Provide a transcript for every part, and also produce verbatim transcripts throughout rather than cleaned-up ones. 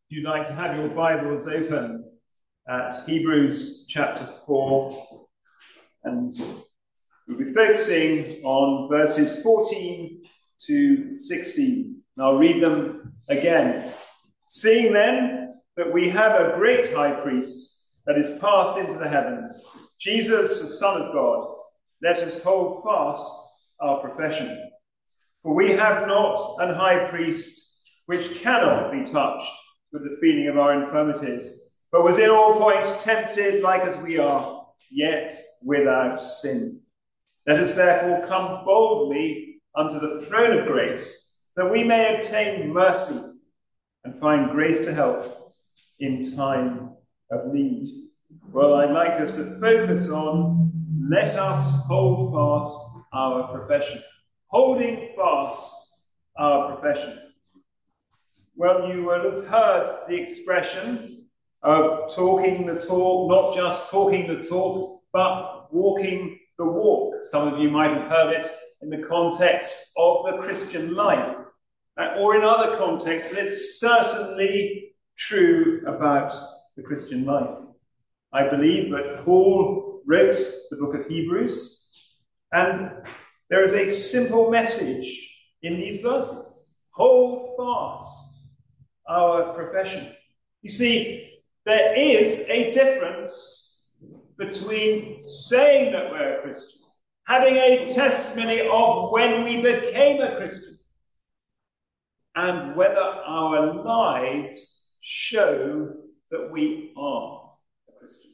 If you'd like to have your Bibles open at Hebrews chapter four, and we'll be focusing on verses fourteen to sixteen. And I'll read them again. Seeing then that we have a great high priest that is passed into the heavens, Jesus, the Son of God, let us hold fast our profession. For we have not an high priest which cannot be touched with the feeling of our infirmities, but was in all points tempted like as we are, yet without sin. Let us therefore come boldly unto the throne of grace, that we may obtain mercy and find grace to help in time of need. Well, I'd like us to focus on let us hold fast our profession. Holding fast our profession. Well, you will have heard the expression of talking the talk, not just talking the talk, but walking the walk. Some of you might have heard it in the context of the Christian life, or in other contexts, but it's certainly true about the Christian life. I believe that Paul wrote the book of Hebrews, and there is a simple message in these verses. Hold fast our profession. You see, there is a difference between saying that we're a Christian, having a testimony of when we became a Christian, and whether our lives show that we are a Christian.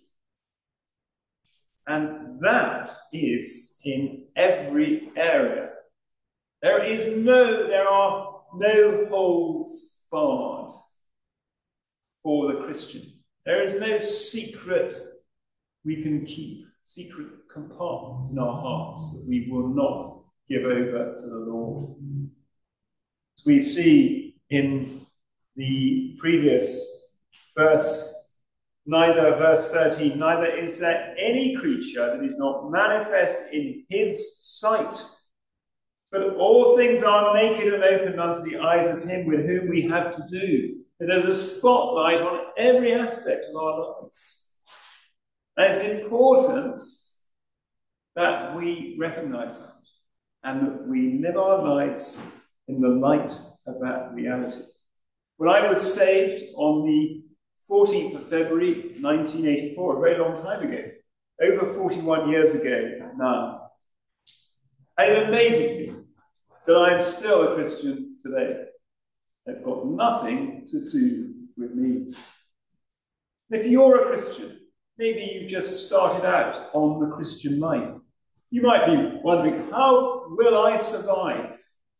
And that is in every area. There is no, there are no holds barred for the Christian. There is no secret we can keep, secret compartment in our hearts that we will not give over to the Lord. As we see in the previous verse, neither, verse thirteen, neither is there any creature that is not manifest in his sight. But all things are naked and open unto the eyes of him with whom we have to do. There's a spotlight on every aspect of our lives. And it's important that we recognize that and that we live our lives in the light of that reality. When I was saved on the fourteenth of February nineteen eighty-four, a very long time ago, over forty-one years ago now, it amazes me that I am still a Christian today. It's got nothing to do with me. If you're a Christian, maybe you just started out on the Christian life, you might be wondering, how will I survive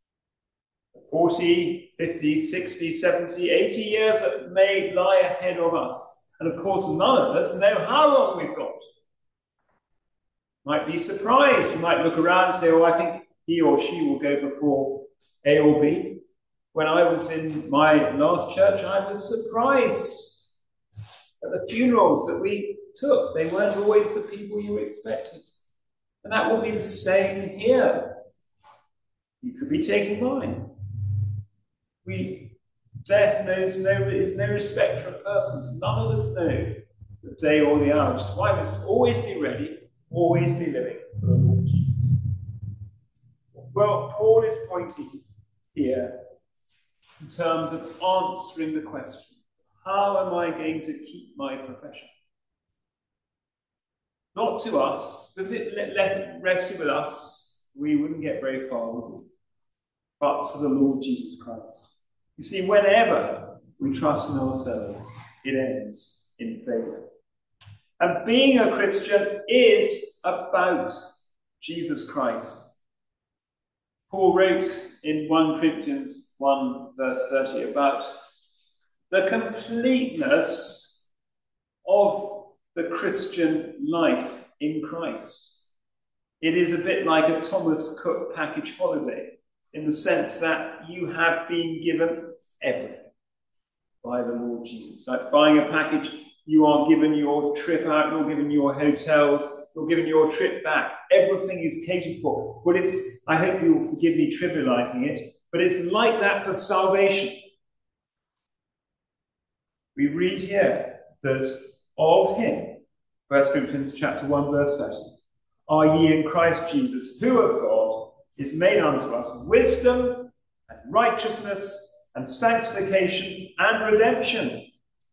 forty, fifty, sixty, seventy, eighty years that may lie ahead of us? And of course, none of us know how long we've got. Might be surprised. You might look around and say, oh, I think he or she will go before A or B. When I was in my last church, I was surprised at the funerals that we took. They weren't always the people you expected. And that will be the same here. You could be taking mine. We, death knows no, is no respect for persons. None of us know the day or the hour. Which is why we must always be ready, always be living for the Lord Jesus. Well, Paul is pointing here in terms of answering the question, how am I going to keep my profession? Not to us, because if it left rested with us, we wouldn't get very far, would we? But to the Lord Jesus Christ. You see, whenever we trust in ourselves, it ends in failure. And being a Christian is about Jesus Christ. Paul wrote in First Corinthians one, verse thirty, about the completeness of the Christian life in Christ. It is a bit like a Thomas Cook package holiday, in the sense that you have been given everything by the Lord Jesus. Like buying a package, you are given your trip out, you're given your hotels, you're given your trip back. Everything is catered for. Well, it's, I hope you'll forgive me trivializing it, but it's like that for salvation. we read here that of him, First Corinthians chapter one, verse thirty, are ye in Christ Jesus, who of God is made unto us wisdom and righteousness and sanctification and redemption.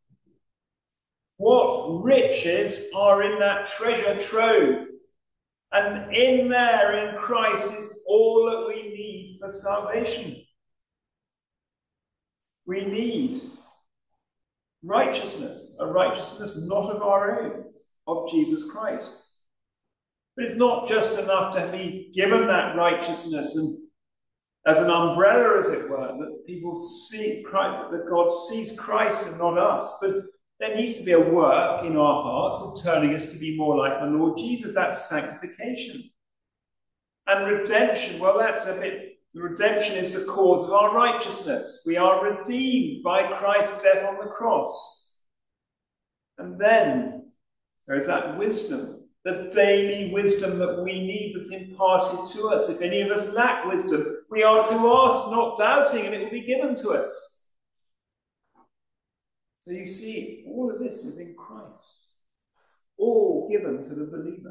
What riches are in that treasure trove? And in there, in Christ, is all that we need for salvation. We need righteousness, a righteousness not of our own, of Jesus Christ. But it's not just enough to be given that righteousness and as an umbrella, as it were, that people see Christ, that God sees Christ and not us. But there needs to be a work in our hearts of turning us to be more like the Lord Jesus. That's sanctification. And redemption, well, that's a bit, the redemption is the cause of our righteousness. We are redeemed by Christ's death on the cross. And then there is that wisdom, the daily wisdom that we need that's imparted to us. If any of us lack wisdom, we are to ask, not doubting, and it will be given to us. So you see, all of this is in Christ, all given to the believer.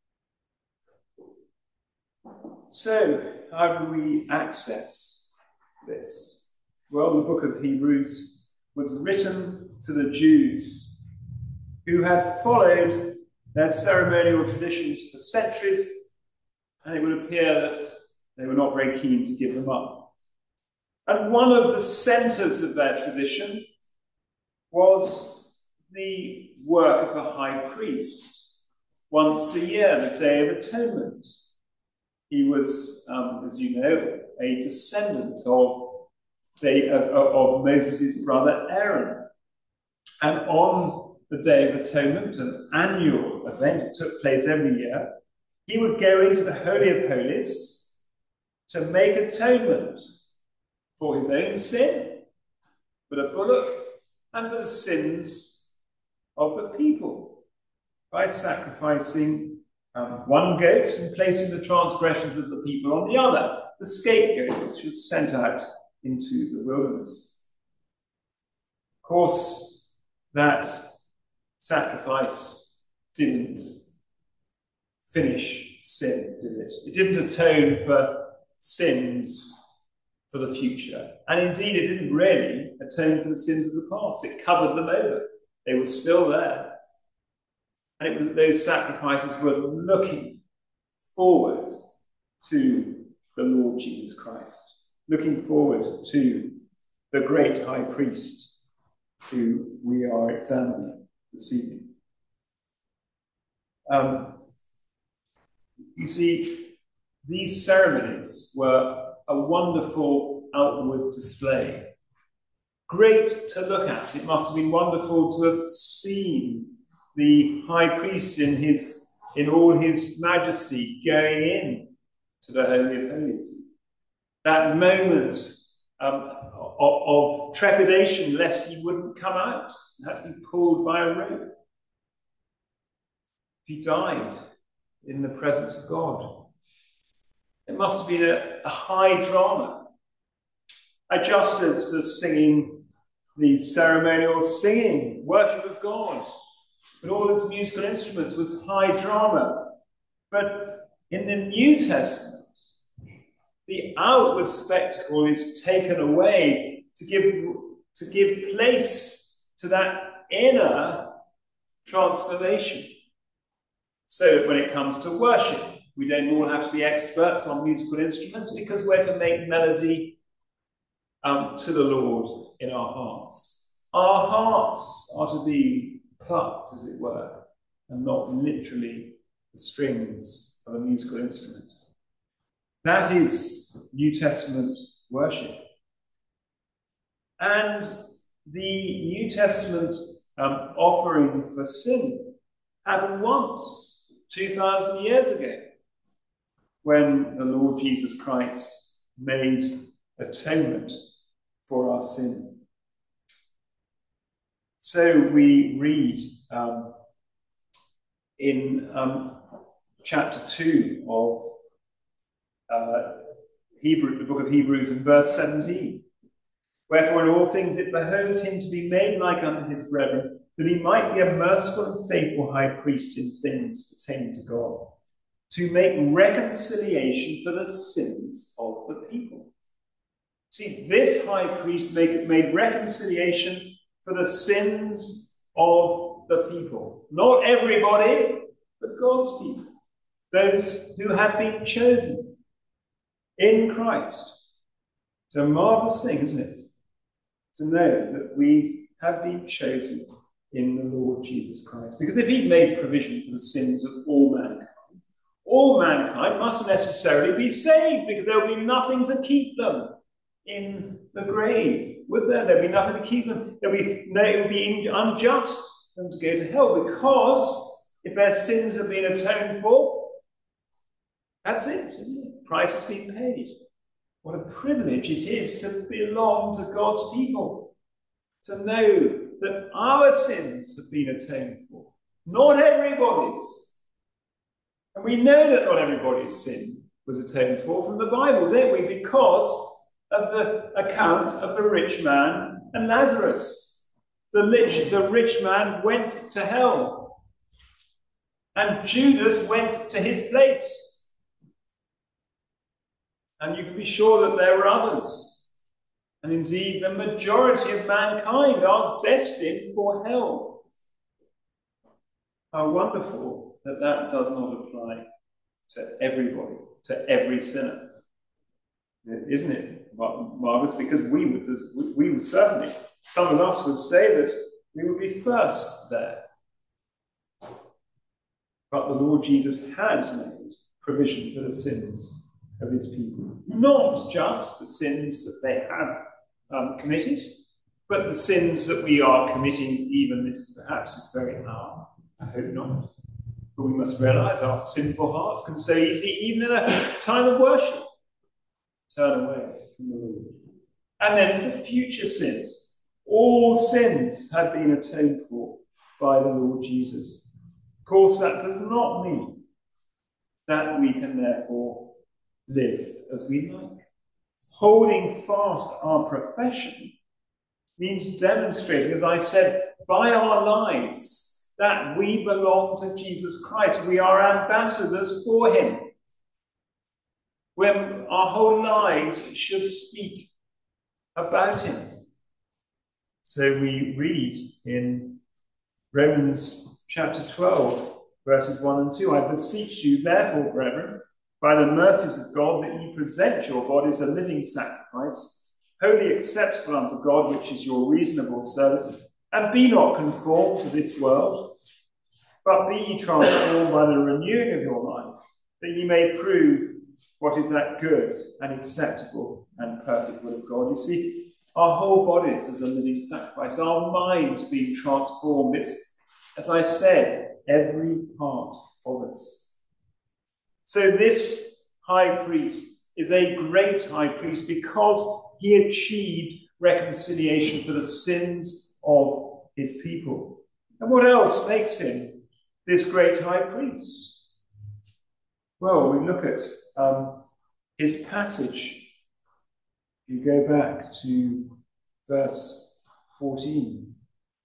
So, how do we access this? Well, the book of Hebrews was written to the Jews who had followed their ceremonial traditions for centuries, and it would appear that they were not very keen to give them up. And one of the centres of their tradition was the work of a high priest once a year, the Day of Atonement. He was, um, as you know, a descendant of, of, of Moses' brother Aaron. And on the Day of Atonement, an annual event, it took place every year, he would go into the Holy of Holies to make atonement for his own sin, for the bullock, and for the sins of the people, by sacrificing um, one goat and placing the transgressions of the people on the other, the scapegoat, which was sent out into the wilderness. Of course, that sacrifice didn't finish sin, did it? It didn't atone for sins for the future. And indeed, it didn't really atone for the sins of the past. It covered them over. They were still there. And it was, those sacrifices were looking forward to the Lord Jesus Christ, looking forward to the great high priest who we are examining this evening. Um, you see, these ceremonies were a wonderful outward display. Great to look at. It must have been wonderful to have seen the high priest in his in all his majesty going in to the Holy of Holies. That moment um, of, of trepidation lest he wouldn't come out. He had to be pulled by a rope. He died in the presence of God. It must have been a, a high drama. I just as, as singing the ceremonial singing, worship of God, with all its musical instruments was high drama. But in the New Testament, the outward spectacle is taken away to give, to give place to that inner transformation. So that when it comes to worship, we don't all have to be experts on musical instruments because we're to make melody um, to the Lord in our hearts. Our hearts are to be plucked, as it were, and not literally the strings of a musical instrument. That is New Testament worship. And the New Testament um, offering for sin happened once, two thousand years ago, when the Lord Jesus Christ made atonement for our sin. So we read um, in um, chapter two of uh, Hebrew, the book of Hebrews, in verse seventeen, Wherefore in all things it behoved him to be made like unto his brethren, that he might be a merciful and faithful high priest in things pertaining to God, to make reconciliation for the sins of the people. See, this high priest made, made reconciliation for the sins of the people. Not everybody, but God's people. Those who have been chosen in Christ. It's a marvelous thing, isn't it? To know that we have been chosen in the Lord Jesus Christ. Because if he made provision for the sins of all mankind, all mankind mustn't necessarily be saved, because there will be nothing to keep them in the grave, would there? There'd be nothing to keep them. There'll be, no, it would be unjust for them to go to hell, because if their sins have been atoned for, that's it, isn't it? Price has been paid. What a privilege it is to belong to God's people, to know that our sins have been atoned for, not everybody's. And we know that not everybody's sin was atoned for from the Bible, don't we? Because of the account of the rich man and Lazarus. The rich, the rich man went to hell, and Judas went to his place. And you can be sure that there were others. And indeed, the majority of mankind are destined for hell. How wonderful that that does not apply to everybody, to every sinner. Isn't it marvelous? Because we would, we would certainly, some of us would say that we would be first there. But the Lord Jesus has made provision for the sins of his people. Not just the sins that they have um, committed, but the sins that we are committing even this, perhaps this very hour. I hope not. But we must realize our sinful hearts can so easily, even in a time of worship, turn away from the Lord. And then for future sins, all sins have been atoned for by the Lord Jesus. Of course, that does not mean that we can therefore live as we like. Holding fast our profession means demonstrating, as I said, by our lives that we belong to Jesus Christ. We are ambassadors for him. When our whole lives should speak about him. So we read in Romans chapter twelve, verses one and two, I beseech you, therefore, brethren, by the mercies of God, that ye present your bodies a living sacrifice, wholly acceptable unto God, which is your reasonable service, and be not conformed to this world, but be ye transformed by the renewing of your mind, that ye may prove what is that good and acceptable and perfect will of God. You see, our whole bodies as a living sacrifice, our minds being transformed. It's, as I said, every part of us. So this high priest is a great high priest because he achieved reconciliation for the sins of his people. And what else makes him this great high priest? Well, we look at um, his passage. You go back to verse fourteen.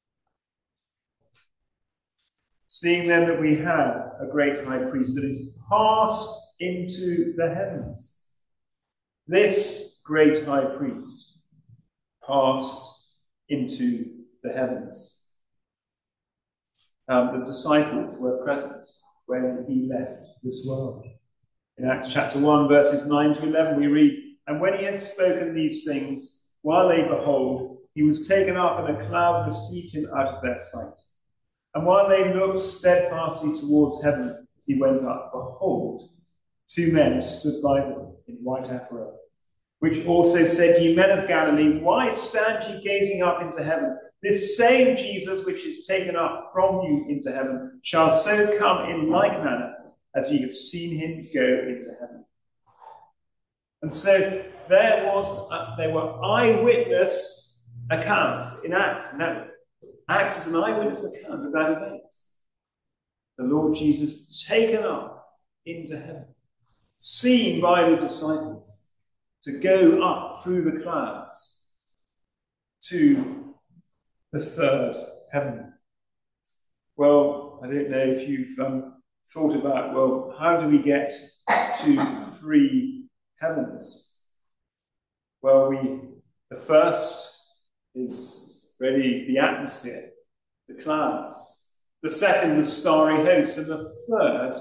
Seeing then that we have a great high priest that is passed into the heavens. This great high priest passed into the heavens. Um, the disciples were present when he left this world. In Acts chapter one, verses nine to eleven, we read, and when he had spoken these things, while they behold, he was taken up, and a cloud received him out of their sight. And while they looked steadfastly towards heaven as he went up, behold, two men stood by them in white apparel, which also said, Ye men of Galilee, why stand ye gazing up into heaven? This same Jesus which is taken up from you into heaven shall so come in like manner as ye have seen him go into heaven. And so there was, a, there were eyewitness accounts in Acts. Now, Acts is an eyewitness account of that event. The Lord Jesus taken up into heaven, seen by the disciples to go up through the clouds. to the third heaven? Well, I don't know if you've um, thought about, well, how do we get to three heavens? Well, we the first is really the atmosphere, the clouds. The second, the starry host. And the third,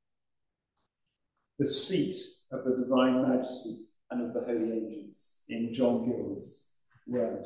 the seat of the divine majesty and of the holy angels, in John Gill's word.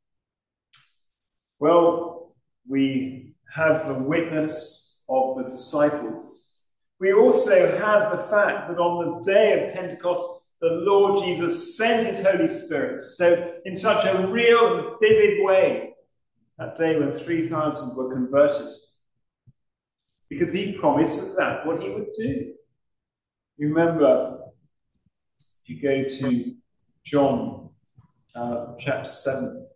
Well, we have the witness of the disciples. We also have the fact that on the day of Pentecost, the Lord Jesus sent his Holy Spirit. So in such a real and vivid way, that day when three thousand were converted. Because he promised that what he would do. You remember, if you go to John uh, chapter seven.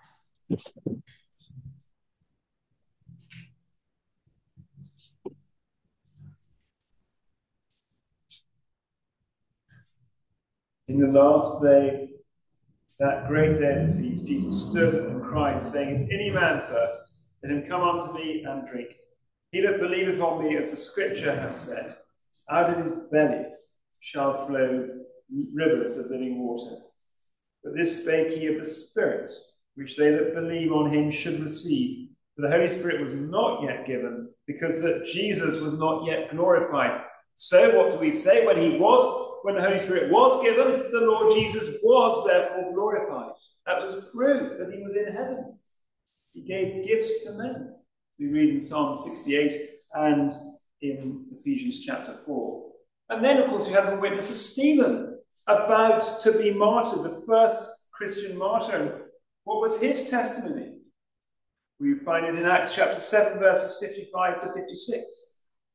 In the last day, that great day of the feast, Jesus stood and cried, saying, If any man thirst, let him come unto me and drink. He that believeth on me, as the scripture hath said, out of his belly shall flow rivers of living water. But this spake he of the Spirit, which they that believe on him should receive. For the Holy Spirit was not yet given, because that Jesus was not yet glorified. So what do we say? When he was, when the Holy Spirit was given, the Lord Jesus was therefore glorified. That was proof that he was in heaven. He gave gifts to men. We read in Psalm sixty-eight and in Ephesians chapter four. And then, of course, we have the witness of Stephen, about to be martyred, the first Christian martyr. What was his testimony? We find it in Acts chapter seven, verses fifty-five to fifty-six.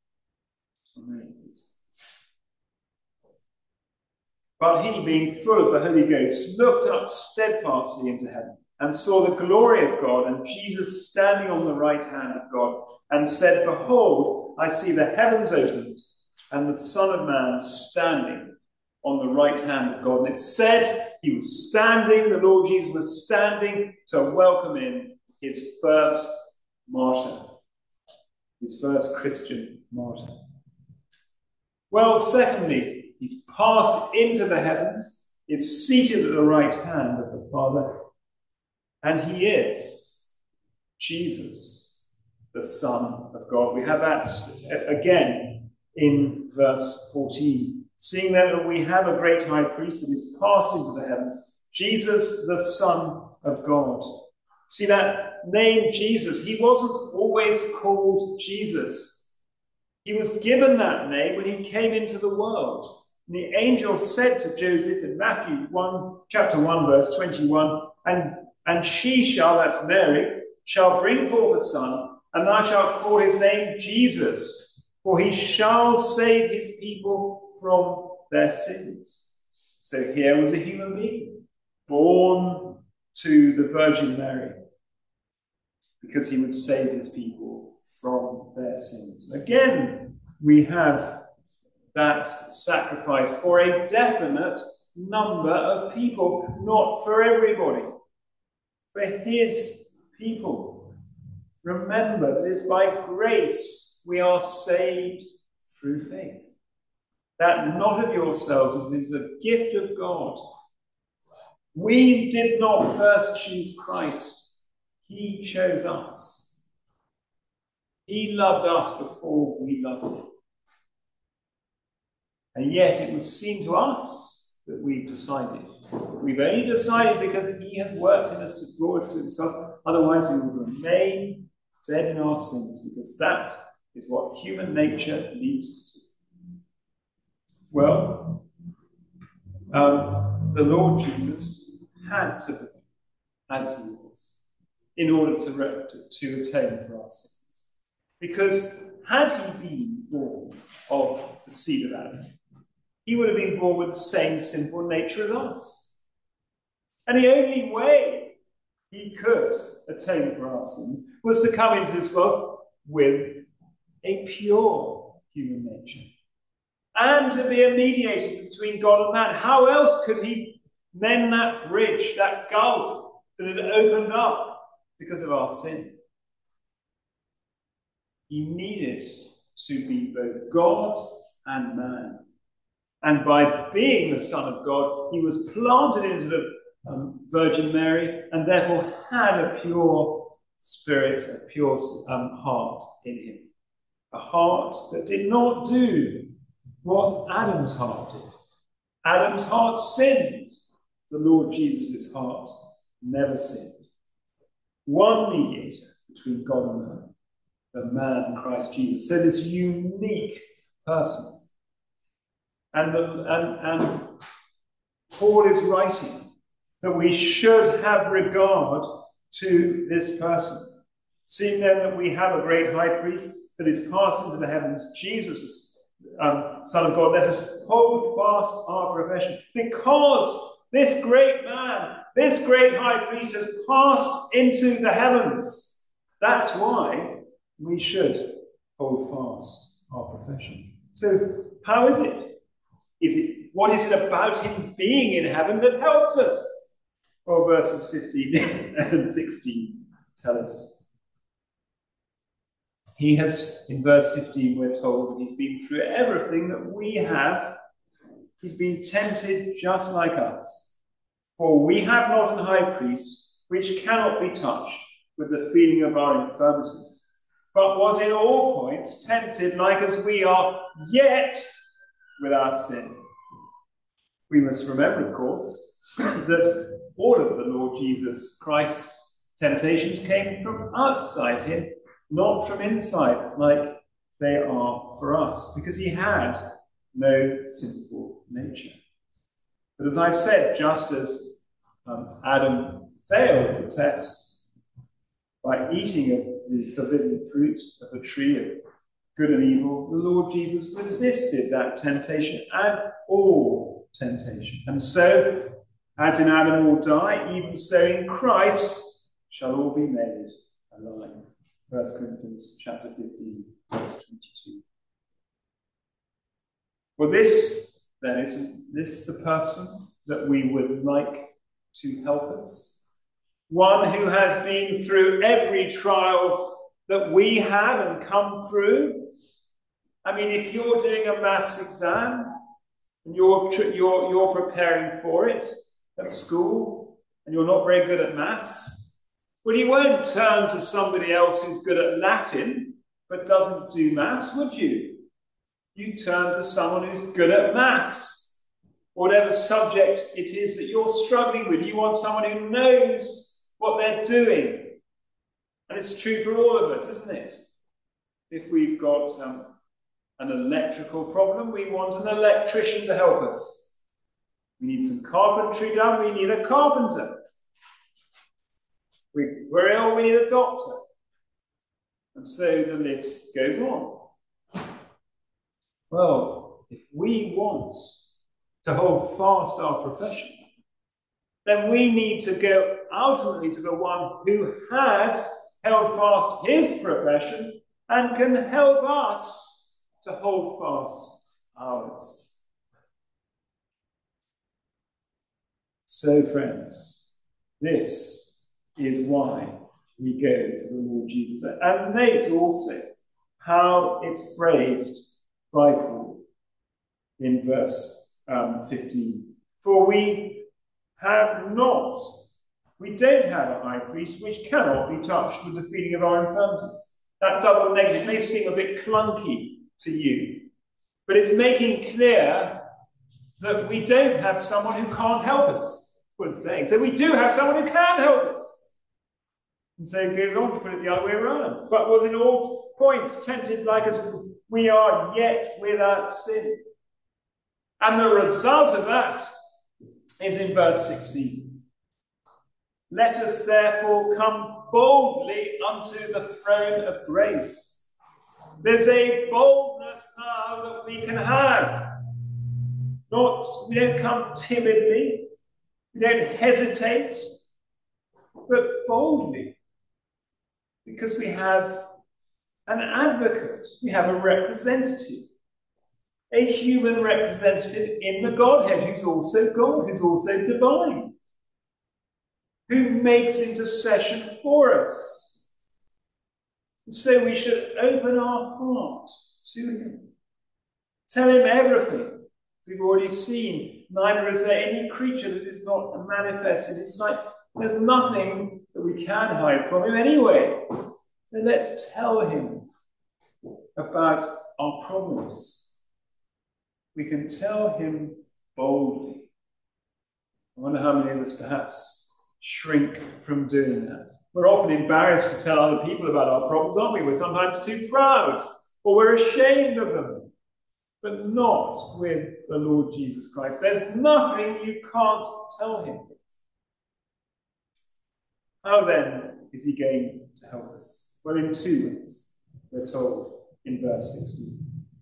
But he, being full of the Holy Ghost, looked up steadfastly into heaven, and saw the glory of God, and Jesus standing on the right hand of God, and said, Behold, I see the heavens opened, and the Son of Man standing on the right hand of God. And it said he was standing, the Lord Jesus was standing to welcome in his first martyr, his first Christian martyr. Well, secondly, he's passed into the heavens, is seated at the right hand of the Father, and he is Jesus, the Son of God. We have that again in verse fourteen. Seeing then that we have a great high priest that is passed into the heavens, Jesus, the Son of God. See that name Jesus, he wasn't always called Jesus. He was given that name when he came into the world. And the angel said to Joseph in Matthew one, chapter one, verse twenty-one, and, and she shall, that's Mary, shall bring forth a son, and thou shalt call his name Jesus, for he shall save his people from their sins. So here was a human being, born to the Virgin Mary, because he would save his people from their sins. Again, we have that sacrifice for a definite number of people, not for everybody, for his people. Remember, it is by grace we are saved through faith. That not of yourselves, it is a gift of God. We did not first choose Christ. He chose us. He loved us before we loved him. And yet it would seem to us that we've decided. We've only decided because he has worked in us to draw us to himself. Otherwise we would remain dead in our sins, because that is what human nature leads us to. Well, um, the Lord Jesus had to be as he was in order to, to, to atone for our sins. Because had he been born of the seed of Adam, he would have been born with the same sinful nature as us. And the only way he could atone for our sins was to come into this world with a pure human nature, and to be a mediator between God and man. How else could he mend that bridge, that gulf that had opened up because of our sin. He needed to be both God and man. And by being the Son of God, he was planted into the um, Virgin Mary and therefore had a pure spirit, a pure um, heart in him. A heart that did not do what Adam's heart did. Adam's heart sinned. The Lord Jesus' heart never sinned. One mediator between God and man, the man Christ Jesus. So this unique person. And, the, and, and Paul is writing that we should have regard to this person. Seeing then that we have a great high priest that is passed into the heavens, Jesus, um, Son of God, let us hold fast our profession. Because this great man, this great high priest has passed into the heavens. That's why we should hold fast our profession. So how is it? Is it, what is it about him being in heaven that helps us? Well, verses fifteen and sixteen tell us. He has, in verse fifteen, we're told that he's been through everything that we have. He's been tempted just like us. For we have not an high priest which cannot be touched with the feeling of our infirmities, but was in all points tempted like as we are, yet without sin. We must remember, of course, that all of the Lord Jesus Christ's temptations came from outside him, not from inside, like they are for us, because he had no sinful nature. But as I said, just as um, Adam failed the test by eating of the forbidden fruit of the tree of good and evil, the Lord Jesus resisted that temptation and all temptation. And so, as in Adam all die, even so in Christ shall all be made alive. First Corinthians chapter fifteen, verse twenty-two. Well, this, then, is this the person that we would like to help us? One who has been through every trial that we have and come through. I mean, if you're doing a maths exam and you're, you're, you're preparing for it at school and you're not very good at maths, well, you won't turn to somebody else who's good at Latin but doesn't do maths, would you? You turn to someone who's good at maths. Whatever subject it is that you're struggling with, you want someone who knows what they're doing. And it's true for all of us, isn't it? If we've got um, an electrical problem, we want an electrician to help us. We need some carpentry done, we need a carpenter. We, we're ill, we need a doctor. And so the list goes on. Well, if we want to hold fast our profession, then we need to go ultimately to the one who has held fast his profession and can help us to hold fast ours. So, friends, this is why we go to the Lord Jesus. And note also how it's phrased by Paul in verse um, fifteen. For we have not, we don't have a high priest which cannot be touched with the feeling of our infirmities. That double negative may seem a bit clunky to you, but it's making clear that we don't have someone who can't help us, what it's saying. So we do have someone who can help us. And so it goes on to put it the other way around. But was in all points tempted like as we are, yet without sin. And the result of that is in verse sixteen. Let us therefore come boldly unto the throne of grace. There's a boldness now that we can have. Not, we don't come timidly, we don't hesitate, but boldly. Because we have an advocate, we have a representative, a human representative in the Godhead who's also God, who's also divine. who makes intercession for us. And so we should open our hearts to him. Tell him everything we've already seen. Neither is there any creature that is not manifest in his sight. There's nothing that we can hide from him anyway. So let's tell him about our problems. We can tell him boldly. I wonder how many of us perhaps shrink from doing that. We're often embarrassed to tell other people about our problems, aren't we? We're sometimes too proud, or we're ashamed of them. But not with the Lord Jesus Christ. There's nothing you can't tell him. How then is he going to help us? Well, in two ways, we're told in verse sixteen.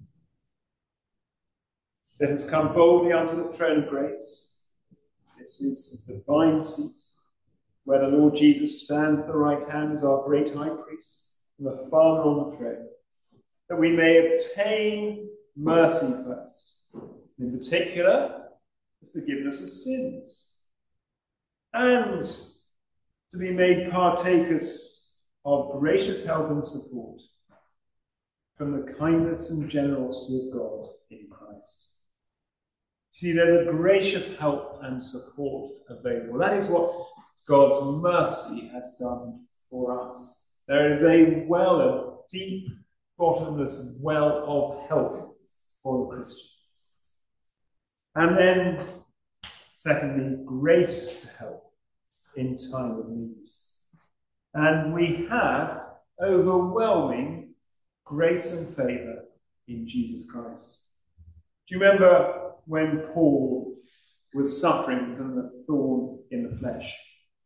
Let us come boldly unto the throne of grace. This is the divine seat, where the Lord Jesus stands at the right hand as our great high priest, and the Father on the throne, that we may obtain mercy first, in particular, the forgiveness of sins, and to be made partakers of gracious help and support from the kindness and generosity of God in Christ. See, there's a gracious help and support available. That is what God's mercy has done for us. There is a well, a deep, bottomless well of help for the Christian. And then, secondly, grace to help in time of need. And we have overwhelming grace and favour in Jesus Christ. Do you remember when Paul was suffering from the thorn in the flesh?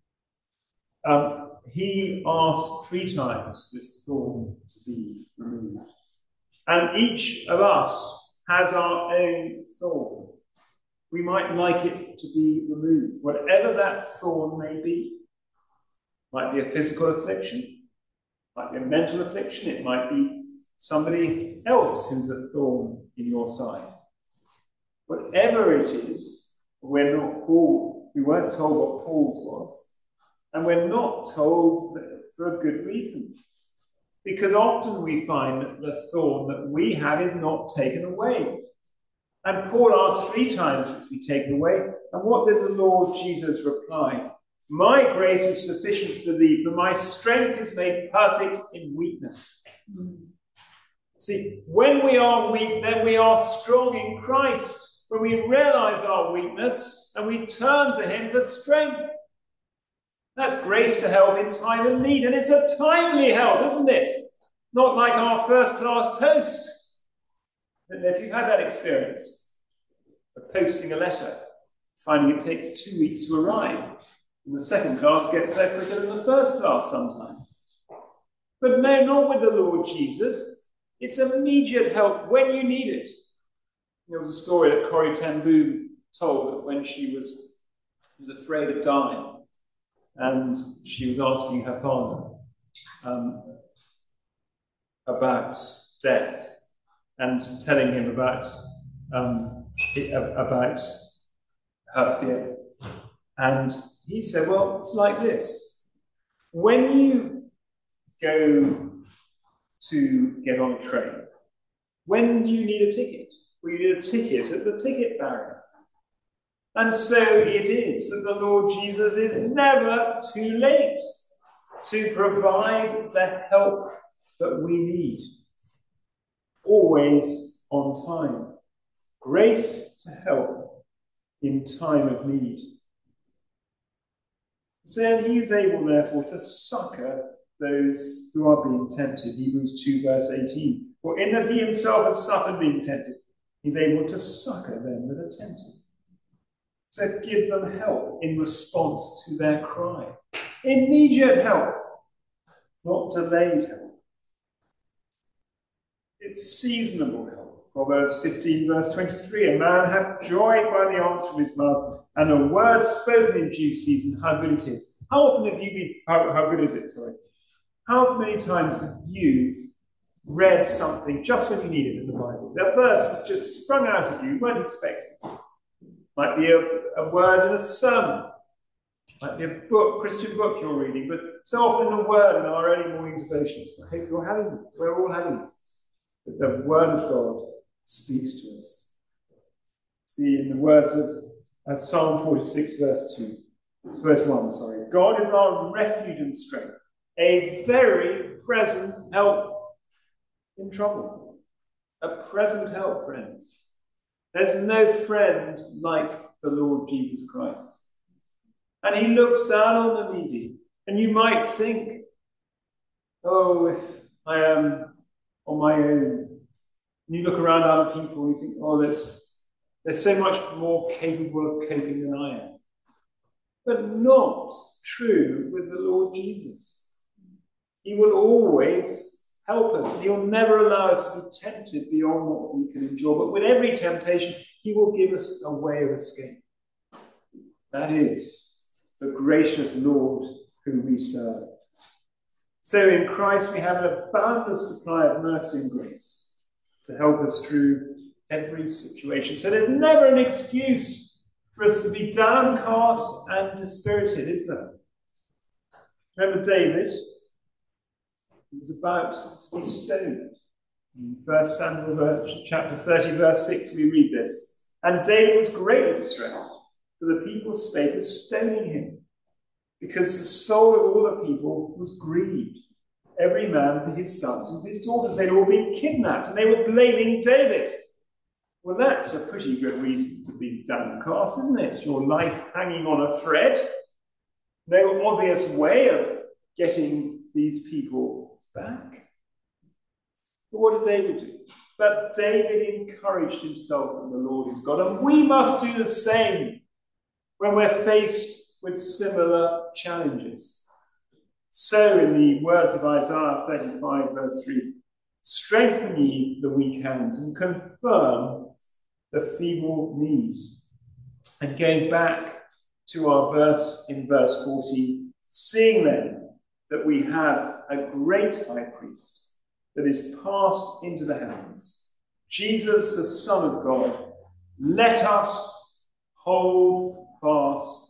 Um, he asked three times this thorn to be removed. And each of us has our own thorn. We might like it to be removed, whatever that thorn may be. It might be a physical affliction, it might be a mental affliction, it might be somebody else who's a thorn in your side. Whatever it is, we're not Paul. We weren't told what Paul's was, and we're not told that for a good reason. Because often we find that the thorn that we have is not taken away. And Paul asked three times for it to be taken away. And what did the Lord Jesus reply? My grace is sufficient for thee, for my strength is made perfect in weakness. Mm. See, when we are weak, then we are strong in Christ. When we realize our weakness and we turn to him for strength. That's grace to help in time of need. And it's a timely help, isn't it? Not like our first-class post. And if you've had that experience of posting a letter, finding it takes two weeks to arrive, and the second class gets there quicker than the first class sometimes. But no, not with the Lord Jesus. It's immediate help when you need it. There was a story that Corrie ten Boom told that when she was, was afraid of dying, and she was asking her father um, about death and telling him about um, it, about her fear. And he said, well, it's like this. When you go to get on a train, when do you need a ticket? Well, you need a ticket at the ticket barrier. And so it is that the Lord Jesus is never too late to provide the help that we need. Always on time. Grace to help in time of need. So he is able, therefore, to succour those who are being tempted. Hebrews two, verse eighteen. For in that he himself has suffered being tempted, he is able to succour them that are tempted. So give them help in response to their cry. Immediate help, not delayed help. It's seasonable help. Proverbs fifteen, verse twenty-three. A man hath joy by the answer of his mouth, and a word spoken in due season, how good it is. How often have you been, how, how good is it, sorry? How many times have you read something just when you needed it in the Bible? That verse has just sprung out at you, you weren't expecting it. Might be a, a word in a sermon. Might be a book, Christian book you're reading, but so often the word in our early morning devotions. I hope you're having them. We're all having them. That the word of God speaks to us. See, in the words of uh, Psalm forty-six, verse two, verse one, sorry. God is our refuge and strength, a very present help in trouble. A present help, friends. There's no friend like the Lord Jesus Christ. And he looks down on the needy. And you might think, oh, if I am on my own. And you look around other people and you think, oh, there's, there's so much more capable of coping than I am. But not true with the Lord Jesus. He will always help us. And he will never allow us to be tempted beyond what we can endure. But with every temptation, he will give us a way of escape. That is the gracious Lord whom we serve. So in Christ we have an boundless supply of mercy and grace to help us through every situation. So there's never an excuse for us to be downcast and dispirited, is there? Remember David? He was about to be stoned. In First Samuel chapter thirty, verse six, we read this. And David was greatly distressed, for the people spake of stoning him, because the soul of all the people was grieved, every man for his sons and his daughters. They'd all been kidnapped, and they were blaming David. Well, that's a pretty good reason to be downcast, isn't it? Your life hanging on a thread. No obvious way of getting these people back. But what did David do? But David encouraged himself in the Lord his God, and we must do the same when we're faced with similar challenges. So, in the words of Isaiah thirty-five, verse three, strengthen ye the weak hands and confirm the feeble knees. And going back to our verse in verse fourteen, seeing then that we have a great high priest that is passed into the heavens, Jesus, the Son of God, let us hold fast